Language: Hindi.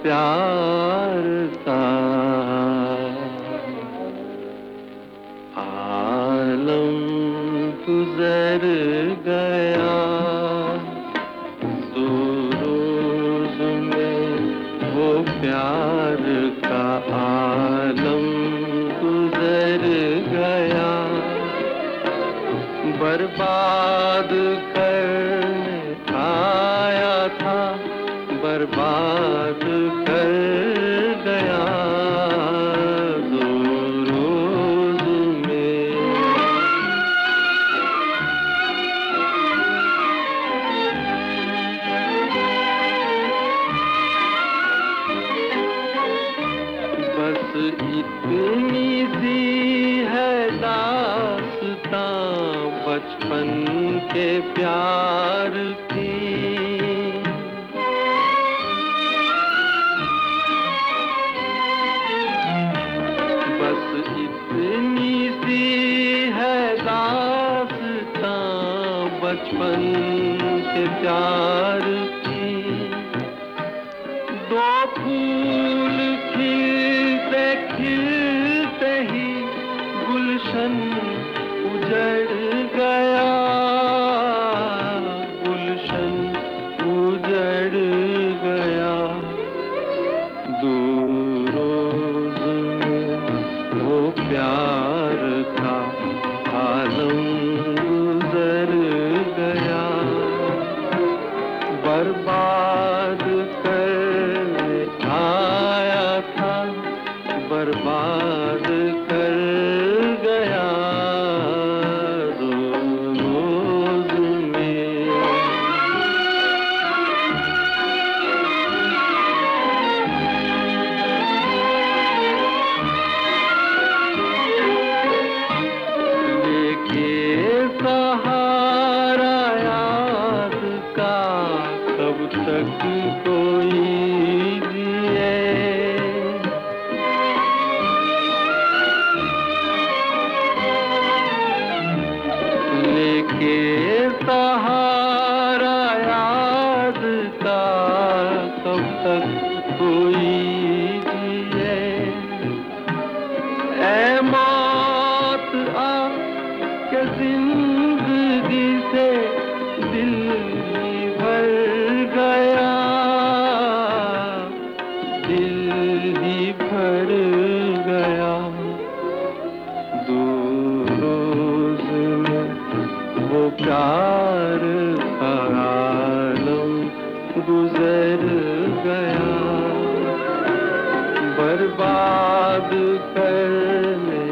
प्यार का आलम गुजर गया। दो रोज में वो प्यार का आलम गुजर गया। बर्बाद करने आया था, बर्बाद कर गया। दो रोज में बस इतनी सी है दास्तां बचपन के प्यार की। बस इतनी सी है दास्तां बचपन के प्यार की। दो फूल खिलते खिलते ही गुलशन उजड़ गया। गुलशन उजड़ गया। दो रोज में वो प्यार का आलम गुजर गया। बर्बाद करने आया था, बर्बाद कर गया। सहारा याद का कब तक कोई जिए। लेके सहारा याद का कब तक कोई जिए। ऐ मौत आ के जिंदगी से दिल ही भर गया। दिल ही भर गया। दो रोज में वो प्यार का आलम गुजर गया। बर्बाद करने